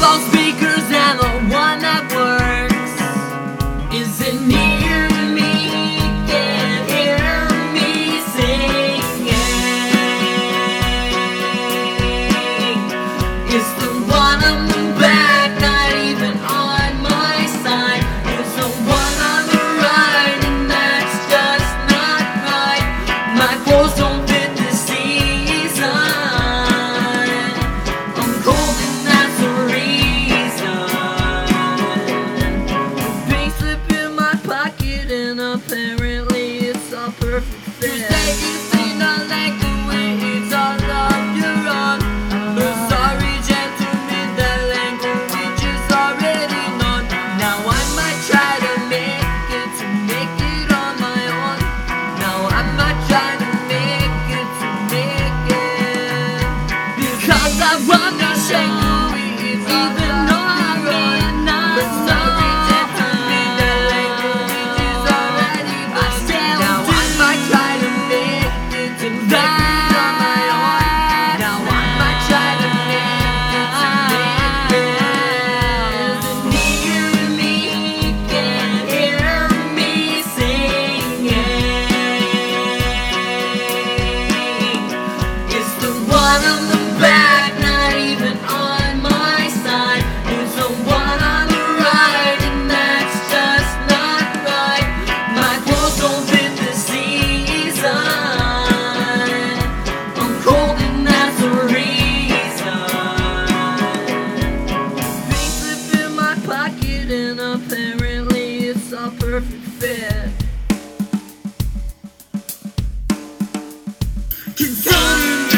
those speakers and the one that works isn't near me, can't hear me singing. It's the one on the back, not even on my side. It's the one on the right, and that's just not right. My clothes don't fit the season. I'm cold and that's the reason. Pink slip in my pocket and apparently it's a perfect fit. You say you see not like the way it's all of your own. But sorry gentlemen, that language is already known. Now I might try to make it on my own. Now I might try to make it because I run the shake. Even though I run, but sorry gentlemen, that language is already known. Now I might try to make it on my own. Now I might try to make it. Isn't near me, can't hear me singing. It's the one on the back, not even on my side. It's the one on the right, and that's just not right. My clothes don't fit the season. I'm cold and that's the reason. Pink slip in my pocket and apparently it's a perfect fit. Continue